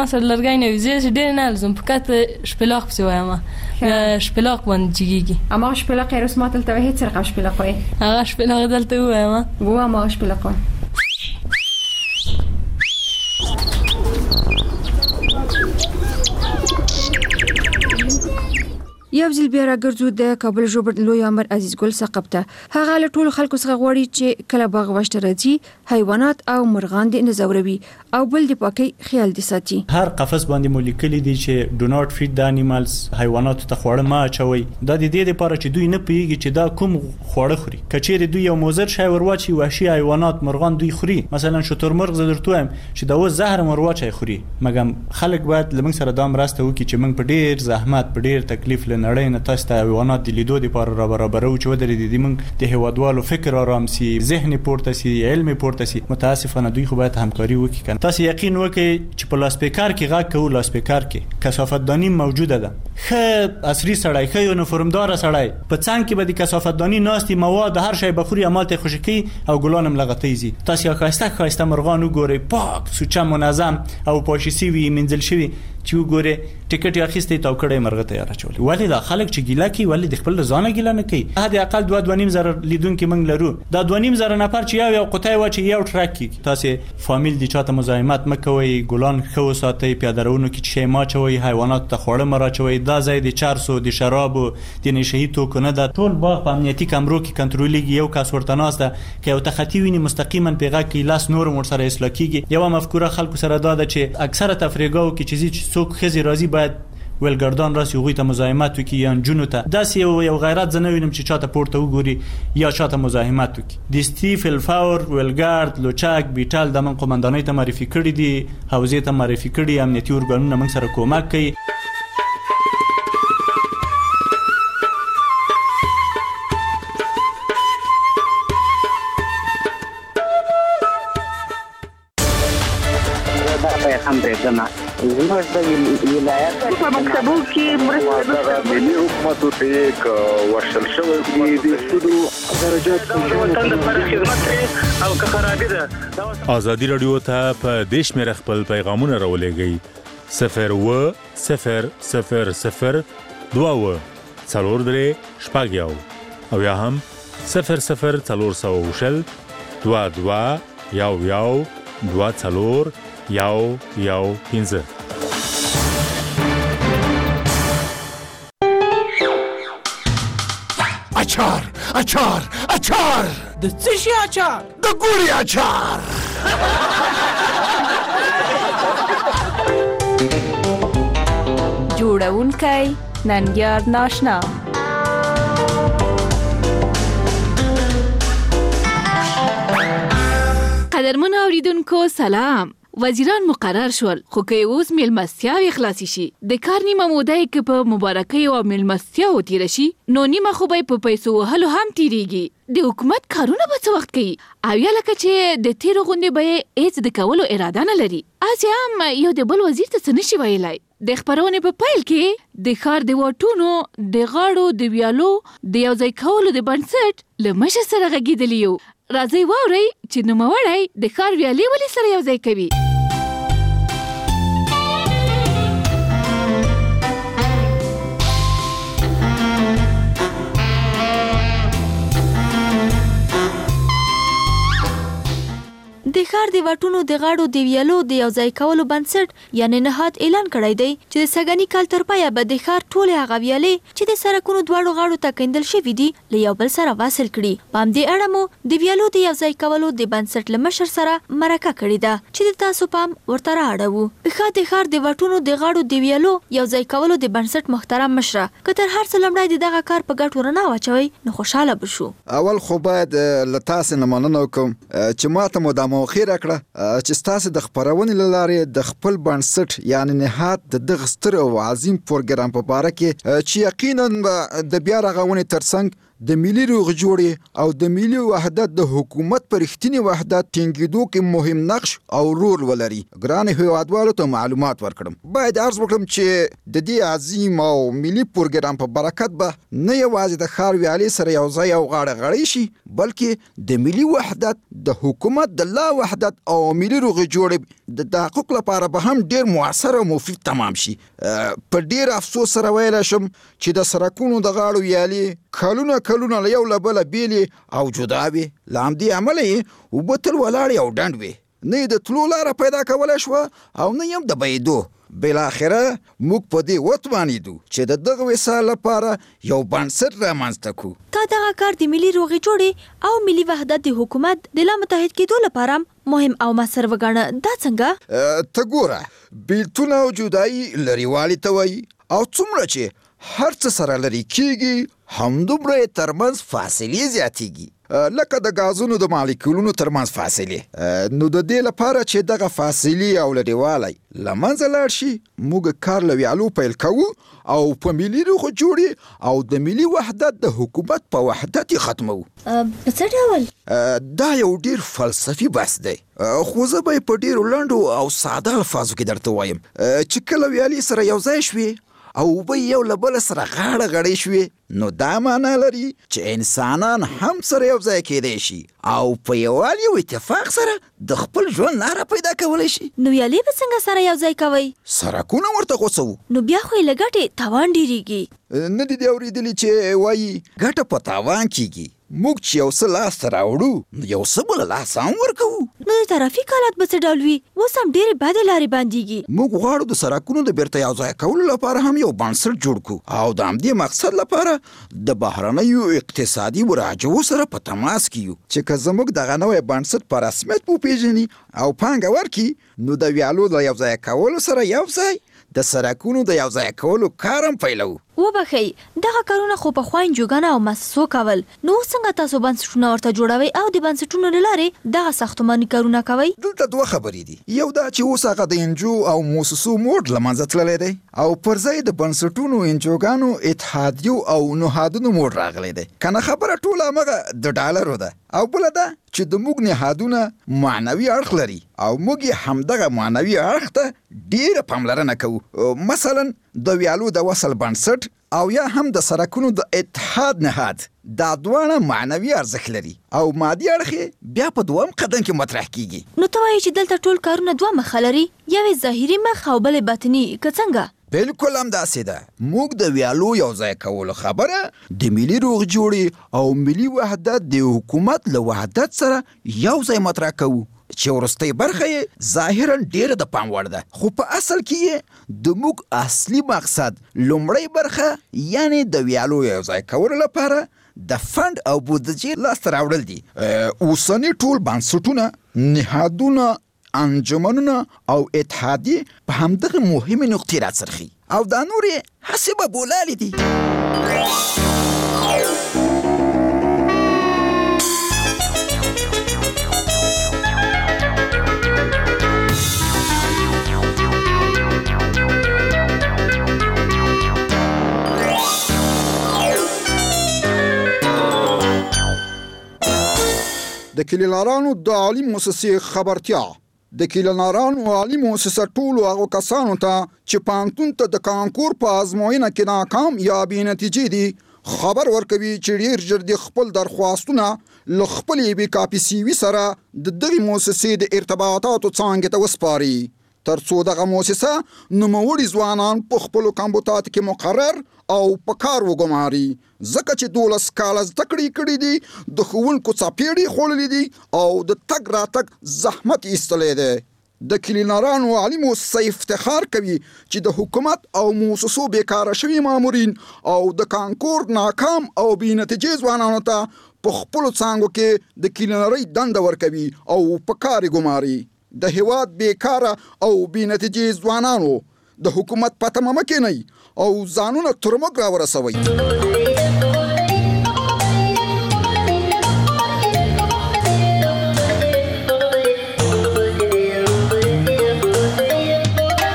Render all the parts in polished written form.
ما سره لرګی نه وي زه ډېر نه الزم فقط شپلاق پسې وایم شپلاق باندې جګیږي اما شپلاق یې رسمات دلته هیڅ رقم شپلاق وایي هغه شپلاق دلته وایم ما شپلاق وایم یو ځل بیا راګرځو د کابل ژوبڼ لوی امر عزیز ګل ثقب ته. هغه له ټولو خلکو څخه غواړي چې کله باغ وشته راځي حیوانات او مرغان دې نه ځوروي او بل د پاکۍ خیال دې ساتي. هر قفس باندې مو لیکلي دي چې do not feed the animals، حیواناتو ته خواړه مه اچوئ. دا د دې لپاره چې دوی نه پوهیږي چې دا کوم خواړه خوري. که چیرې دوی یو مضر شی ورواچي وحشي حیوانات مرغان دوی خوري، مثلا شترمرغ زه درته وایم چې دا اوس زهر ورواچي خوري، مګر خلک باید لمن سره دا مرسته وکړي چې موږ په ډیر زحمت په ډیر تکلیف نړۍ نه تاسو ته حیوانات د لیدو لپاره را برابرو چې ودرې دي موږ د هیوادوالو فکر آرام سي، ذهن پورته سي، علم پورته سي. متاسفانه دوی خو باید همکاري وکړي کنه. تاسو یقین وکړئ چې په لاسپیکر کې غږ کوو، لاسپیکر کې کثافتدانی موجوده ده. خه عصري سړی، خه یونیفورمدار سړی په څنګ کې به د کثافتدانی ناستي مواد هر شی بخوري عمل ته خوشکی او ګلانم لغتیزي. تاسو یا خاسته مرغان وګورئ پاک سوچه منظم او پاشيسي وي منځل شوی چې وګوره ټیکټ یې اخیسته تا کړې مرغه تیار چولې. ولی دا خلک چې ګیلا کوي ولی د خپل ځانه ګیلا نه کوي. هدا اقل 2.5 زره لیدونکو موږ لرو، دا 2.5 زره نفر چې یو قطعه و چې یو ټرک کی تاسو فامیل دي چاته مزاحمت مکوئ، ګلان خو ساتي، پیاده روونو کې چې ما چوي، حیوانات ته خوړه مراچوي. دا ځای د چرسو د شراب او د نشهي توکو نه ده. ټول باغ په امنیتي کمرو کې کنټرولېږي. یو کس ورته ناسته کې یو تختی ویني مستقیما پیغه کې لاس نور مور سره اصلاح کیږي. یو مفکوره خلکو سره دا ده چې اکثره تفریقاو کې چې څوک خزي راضي باید ولګردان راسي غوي ته مزاحمت وکي یا جنوته داس یو غیرت زنه وینم چې چاته پورته وګوري یا چاته مزاحمت وکي. د استیف الفاور ولګارد لوچاک بیټال د من قومندانۍ ته معرفي کړی دي، حوزې ته معرفي کړی، امنیتي ارګانونه موږ سره کومک کوي. زموږ د ولایت په مکتبو کې مرسته ملي حکومتو ته یک ورشل شوی دی د سودو درجات په وطن لپاره خدمت او که خرابې ده. ازادي رادیو ته په دیش مې خپل پیغامونه راولېږئ 01000 22 4 شپږ او یا هم 00400 22 یو 24 یو 15. اچار د څه شي اچار؟ د ګوري اچار. جوړونکی ننګیار ناشنا. قدرمن اوریدونکو سلام. وزیران مقرر شول خو که اوس میلمستیاوې خلاصې شي د کار نیمه موده یې که په مبارکۍ او میلمستیاو تیره شي نو نیمه خو به یې په پیسو وهلو هم تیریږي. د حکومت کارونه به څه وخت کوي او یا لکه چې د تیرو غوندې به یې هېڅ د کولو اراده نه لري. هسې هم یو د بل وزیر ته څه نشي ویلی. د خپرونې په پیل کې د ښار د واټونو د غاړو د ویالو د یو ځای کولو د بنسټ له مشر سره غږېدلي یو. راځئ واورئ چې نوموړی د ښار ویالې ولې سره یو ځای کوي. د ښار د واټونو د غاړو د ویالو د یو ځای کولو بنسټ یعنی نهاد اعلان کړی دی چې د سږني کال تر پایه به د ښار ټولې هغه ویالې چې د سړکونو دواړو غاړو ته کیندل شوي دي له یو بل سره واصل کړي. په همدې اړه مو د ویالو د یو ځای کولو د بنسټ له مشر سره مرکه کړې ده چې د تاسو پام ورته رااړوو. د ښار د واټونو د غاړو د ویالو یو ځای کولو د بنسټ محترم مشره که تر هر څه لومړی د دغه کار په ګټو رڼا واچوئ نو خوشحاله به شو. اول خو باید له تاسې نه مننه وکړم چې ماته مو دا موقع راکړه چې ستاسو د خپرونې له لارې د خپل بنسټ یعنی نهاد د دغه ستر او عظیم پروګرام په باره کې چې یقینا د بیا رغونې ترڅنګ د ملي روغجوړې او د ملي وحدت د حکومت پر رښتینی وحدت ټینګېدو کې مهم نقش او رول ولري. ګران هیوادوالو ته معلومات ورکړم. باید عرض وکړم چې د دې عظیم او ملي پروګرام په برکت به نه یوازې د ښار ویالې سره یو ځای او غاړه غړی شي، بلکې د ملي وحدت، د حکومت د لا وحدت او ملي روغجوړې د تحقق لپاره به هم ډیر موثر او مفید تمام شي. په ډیر افسوس سره ویلی شم چې د سړکونو د غاړو ویالې کلونه له یو له بله بیلې او جدا وې. له همدې امله یې اوبه تل ولاړې او ډنډ وې، نه یې د تلو لاره پیدا کولی شوه او نه یې هم د بهېدو. بالاخره موږ په دې وتوانېدو چې د دغه وصال لپاره یو بنسټ رامنځته کړو. تا دغه کار د ملي روغجوړې او ملي وحدت د حکومت د لا متحد کېدو لپاره مهم او مؤثر وګاڼه. دا څنګه؟ ته ګوره، بیلتون او جدایي لرېوالي ته وایي، او څومره چې هر څه سره لرې کېږي همدومره یې ترمنځ فاصلې زیاتېږي، لکه د غازونو د مالیکولونو ترمنځ فاصلې. نو د دې لپاره چې دغه فاصلې او لرېوالی له منځه لاړ شي، موږ کار له ویالو پیل کوو او په ملي روغجوړې او د ملي وحدت د حکومت په وحدت یې ختموو. په څه ډول؟ دا یو ډیر فلسفي بحث دی، خو زه به یې په ډیرو لنډو او ساده الفاظو کې درته وایم چې کله ویالې سره یو ځای شوې او اوبه یو له بله سره غاړه غړې شوې، نو دا معنا لري چې انسانان هم سره یو ځای کېدی شي او په یووالي او اتفاق سره د خپل ژوند لاره پیدا کولی شي. نو ویالې به څنګه سره یو ځای کوئ؟ سړکونه ورته غوڅوو. نو بیا خو یې له ګټې تاوان ډېرېږي. نه دي اورېدلي چې وایي ګټه په تاوان کېږي. موږ چې یو څه لاسته راوړو نو یو څه بله لاسه هم ورکوو. نو د ترافیک حالت به څه ډول وي؟ اوس هم ډېرې بدې لارې بندېږي. موږ غواړو د سړکونو د بیرته یو ځای کولو لپاره هم یو بنسټ جوړ کړو او د همدې مقصد لپاره د بهرنیو اقتصادي مراجعو سره په تماس کې یو چې که زموږ دغه نوی بنسټ په رسمیت وپېژني او پانګه ورکړي، نو د ویالو د یو ځای کولو سره یو ځای د سړکونو د یو ځای کولو کار هم پیلوو. وبخئ، دغه کارونه خو پخوا انجوګانو او مؤسسو کول، نو څنګه تاسو بنسټونه ورته جوړوئ او د بنسټونو له لارې دغه ساختماني کارونه کوئ؟ دلته دوه خبرې دي. یو دا چې اوس هغه د انجو او مؤسسو موډ له منځه تللی دی او پر ځای د بنسټونو، انجوګانو، اتحادیو او نهادونو موډ راغلی دی. که نه خبره ټوله همغه د ډالرو ده. او بله ده چې د موږ نهادونه معنوي اړخ لري او موږ یې همدغه معنوي اړخ ته ډېره پاملرنه کوو. مثلا د ویالو د وصل بنسټ او یا هم د سړکونو د اتحاد نهاد، دا دواړه معنوي ارزښت لري او مادي اړخ بیا په دوم قدم کې مطرح کیږي. نو ته وایې چې دلته ټول کارونه دوه مخه لري، یوې ظاهري مخ او بلې باطني، که څنګه؟ بالکل همداسې ده. موږ د ویالو یو ځای کولو خبره د ملي روغجوړې او ملي وحدت د حکومت له وحدت سره یو ځای مطرح کوو چې وروستۍ برخه یې ظاهرا ډېره د پام وړ ده، خو په اصل کې یې د موږ اصلي مقصد لومړۍ برخه یعنی د ویالو یو ځای کولو لپاره د فند او بودجې لاسته راوړل دي. اوسني ټول بنسټونه، نهادونه، انجمنونه او اتحادیې په همدغه مهمې نقطې راڅرخي او دا نورې هسې به بولالې دي. د کلیلارانو د عالي مؤسسې خبرتیا. د کلیلارانو عالي مؤسسه ټولو هغو کسانو ته چې پوهنتون ته د کانکور په ازموینه کې ناکام یا بې نتیجې دي خبر ورکوي چې ډېر ژر د خپل درخواستونه له خپلې بې کاپي سیوي سره د دغې مؤسسې د ارتباطاتو څانګې ته وسپاري، تر څو دغه مؤسسه نوموړي ځوانان په خپلو کمبوتاتو کې مقرر او په کار وګماري، ځکه چې 12 کاله زده کړې کړي دي، د ښوونکو څپېړې خوړلې دي او د تګ راتګ زحمت ایستلی دی. د کلیلارانو عالي مؤسسه افتخار کوي چې د حکومت او مؤسسو بیکاره شوي مامورین او د کانکور ناکام او بې نتیجې ځوانانو ته په خپلو څانګو کې د کلیلارۍ دنده ورکوي او په کار یې ګماري. د هیواد بیکاره او بې نتیجې ځوانانو د حکومت په تمه مه کینئ او ځانونه تر موږ راورسوئ.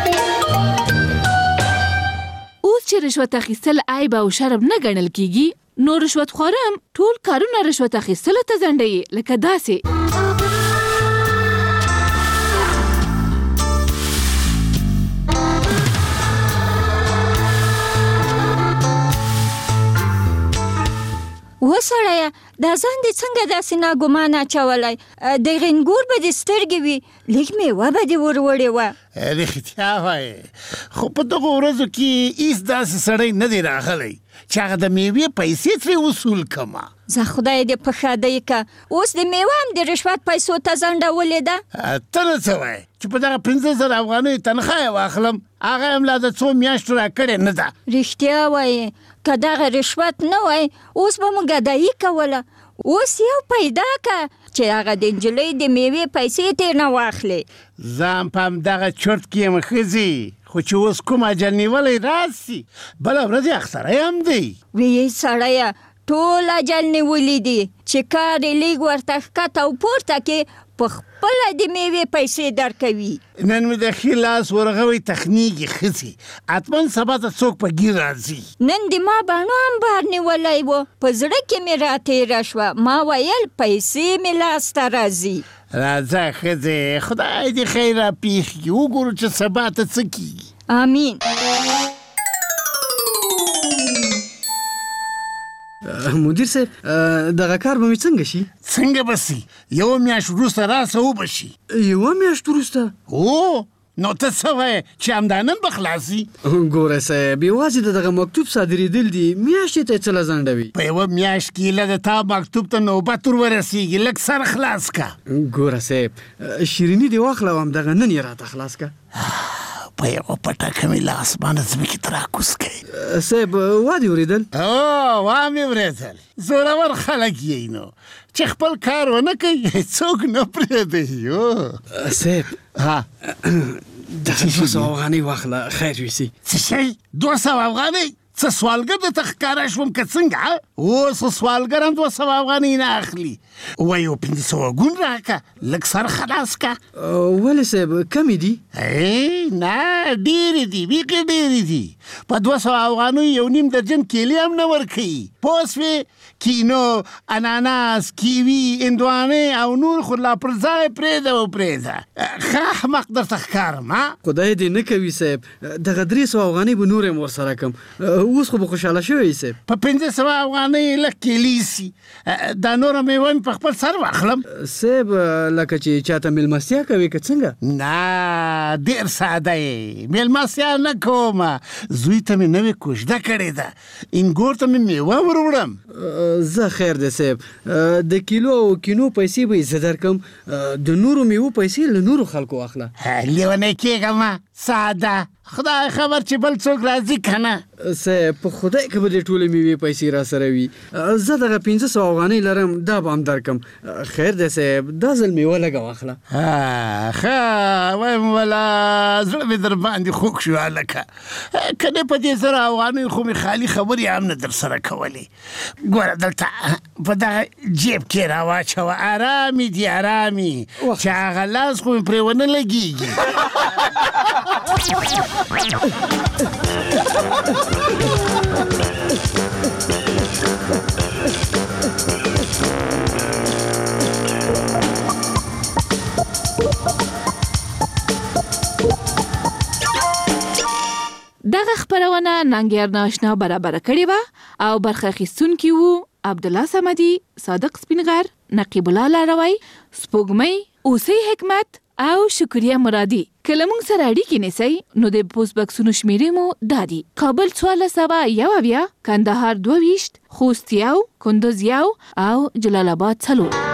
اوس چې رشوت اخیستل عیب او شرم نه ګڼل کیږي، نو رشوت خورم ټول کارونه رشوت اخیستلو ته ځنډوي لکه داسې. وسړیه دا ځان دې څنګه داسې ناګمان اچولی؟ د غنګور به دې سترګې وي، لږ میوه به دې ور وړې وه. رښتیا وایې، خو په دغو ورځو کې هېڅ داسې سړی نه دی راغلی چې هغه د میوې پیسې ترې وصول کړمه. زه خدای دې په ښادۍ که اوس د میوه هم د رشوت پیسو ته ځنډولې ده. ته نه څه وایې چې په دغه 15,000 افغانیو تنخواه یې واخلم، هغه هم لا د څو میاشتو راکړې نه ده. رښتیا وایې، که دغه رشوت نه وای اوس به مو ګدایي کوله. اوس یو پیدا که چې هغه د نجلۍ د میوې پیسې ترې نه واخلې. زه هم په همدغه چرت کې یم ښځې، خو چې اوس کوم اجل نیولی راسي بله ورځ یې اختری هم دی. ویې سړیه ټول اجل نیولی دي چې کار یې لیږ ورته ښکته او پورته کې په خپله د میوې پیسې درکوي. نن مې د ښي لاس ورغوی تخنیږي ښځې، حتما سبا ته څوک په ګیر راځي. نن د ما بڼو هم بار نیولی و، په زړه کې مې راتېره شوه، ما ویل پیسې مې لاسته راځي. راځه ښځې، خدای دې خیر را پېښ کړي، وګورو چې سبا ته څه کېږي. آمین. مدیر صاحب دغه کار به مې څنګه شي؟ څنګه به سي؟ یوه میاشت وروسته راسه وبه شي. یوه میاشت وروسته؟ او نو ته څه وایې چې همدا نن به خلاصي؟ ګوره صاحب یوازې د دغه مکتوب صادرېدل دي، میاشتې ته یې څه له ځنډوي؟ په یوه میاشت کې له د تا مکتوب ته نوبت ور ورسېږي، لږ سر خلاص که. ګوره صاحب شیریني دې واخله او همدغه نن یې راته خلاص که. په یوه پټکه مې له اسمانه ځمکې ته راکوز کوي. صاحب وا دې اورېدل؟ وا مې اورېدل. زورور خلک یې نو چې خپل کار ونه کوي څوک نه پرېږدي. صاحب ها دغه 200 افغانۍ واخله خیر ویسي. څه شی 200 افغانۍ؟ څه سوالګر درته ښکاره شوم که څنګه؟ اوس سوالګر هم 200 افغانۍ نه اخلي. وایي یو 500 ګون راکړه، لږ سر خلاص که. ولې صاحب کمې دي؟ نه ډېرې دي، بیخي ډېرې دي. په 200 افغانیو یو نیم درجن کیلې هم نه ورکوي. پوه شوې؟ کینو، اناناس، کیوي، هندوانې او نور خو لا پر ځای پرېږده وپرېږده. ښه احمق درته ښکارم. خدای دې نه کوي صاحب، دغه 300 افغانۍ به نور هم ورسره کړم. اوس خو به خوشحاله شوی صاحب. په 500 افغانۍ لږ کیلې سي، دا نوره میوه مې په خپل سر واخلم. صاحب لکه چې چاته میلمستیا کوي که څنګه؟ نه ډېر ساده یې، میلمستیا نه کومه. زوی ته مې نوې کوژده کړې ده، انګور ته مې میوه ور وړم. زه خیر دی صاحب، د کیلو او کینو پیسې به یې زه درکړم، د نورو میوو پیسې له نورو خلکو واخله. لیونی کېږم ساده، خدای خبر چې بل څوک راځي که نه. صاحب په خدای که به دې ټولې میوې پیسې را سره وي، زه دغه 500 افغانۍ لرم، دا به هم درکړم. خیر دی صاحب، دا ځل میوه لږه واخله. ښه وایم والا زړه مې در باندې خوږ شو هلکه، که نه په دې 100 افغانیو خو مې خالي خبرې هم نه در سره کولې. ګوره دلته په دغه جیب کې را واچوه، ارامي دي ارامي، چې هغه لاس خو مې پرې ونه لګېږي. دغه خبرونه ننګیار ناشنا برابر کړې وه او برخه اخیستونکي وو عبدالله صمدي، صادق سپینغر، نقیب الله لاروی، سپوږمۍ، اوسۍ حکمت او شکریه مرادي. که له موږ سره اړیکې نیسئ نو د پوسټ بکسونو شمیرې مو دا دي: کابل 1401، کندهار 22، خوست 1، کندوز 1 او جلال آباد 4.